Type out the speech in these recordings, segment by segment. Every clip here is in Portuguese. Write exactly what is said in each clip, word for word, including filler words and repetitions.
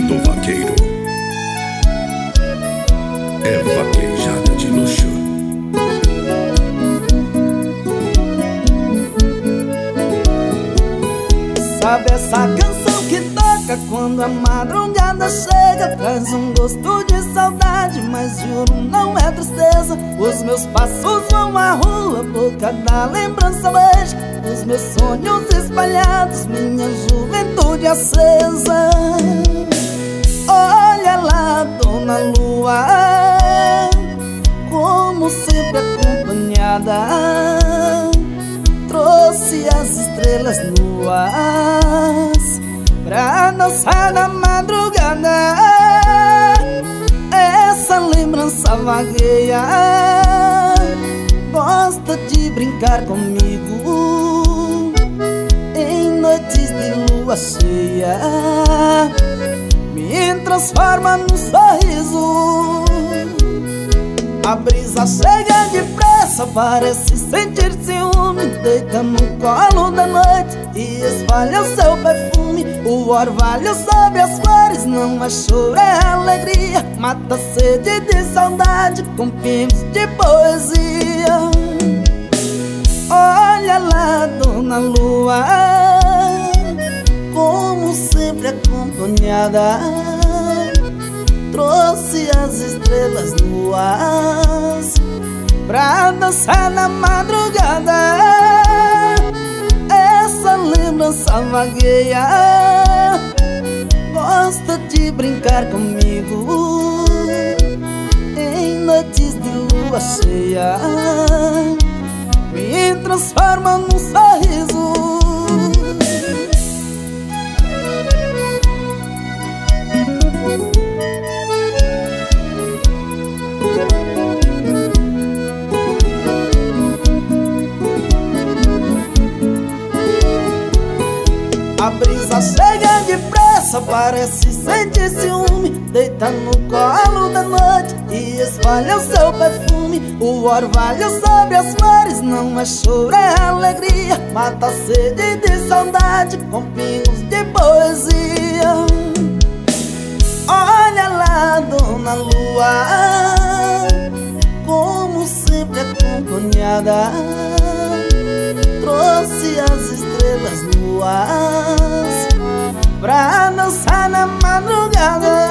do vaqueiro é vaquejada de luxo. Sabe essa canção que toca quando a madrugada chega? Traz um gosto de saudade, mas juro não é tristeza. Os meus passos vão à rua por cada lembrança beija os meus sonhos espalhados, minha juventude acesa. Olha lá, Dona Lua, como sempre acompanhada, trouxe as estrelas nuas pra dançar na madrugada. Essa lembrança vagueia gosta de brincar comigo em noites de lua cheia, me transforma num sorriso. A brisa chega depressa, parece sentir ciúme, deita no colo da noite e espalha o seu perfume. O orvalho sobre as flores não é choro, é alegria, mata a sede de saudade com pingos de poesia. Olha lá, Dona Lua, como sempre acompanhada, trouxe as estrelas nuas pra dançar na madrugada. Essa lembrança vagueia gosta de brincar comigo em noites de lua cheia, me transforma num sorriso. A brisa chega depressa, parece sentir ciúme, deita no colo da noite e espalha o seu perfume. O orvalho sobre as flores não é choro, é alegria, mata a sede de saudade com pingos de poesia. Olha lá, Dona Lua, como sempre acompanhada, trouxe as estrelas nuas pra dançar na madrugada.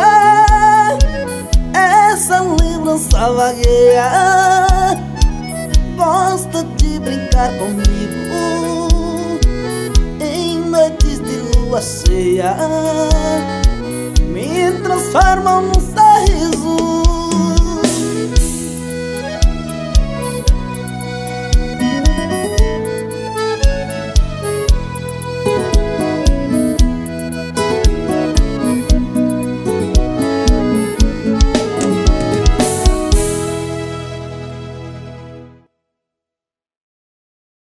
Essa lembrança vagueia gosta de brincar comigo em noites de lua cheia, me transforma num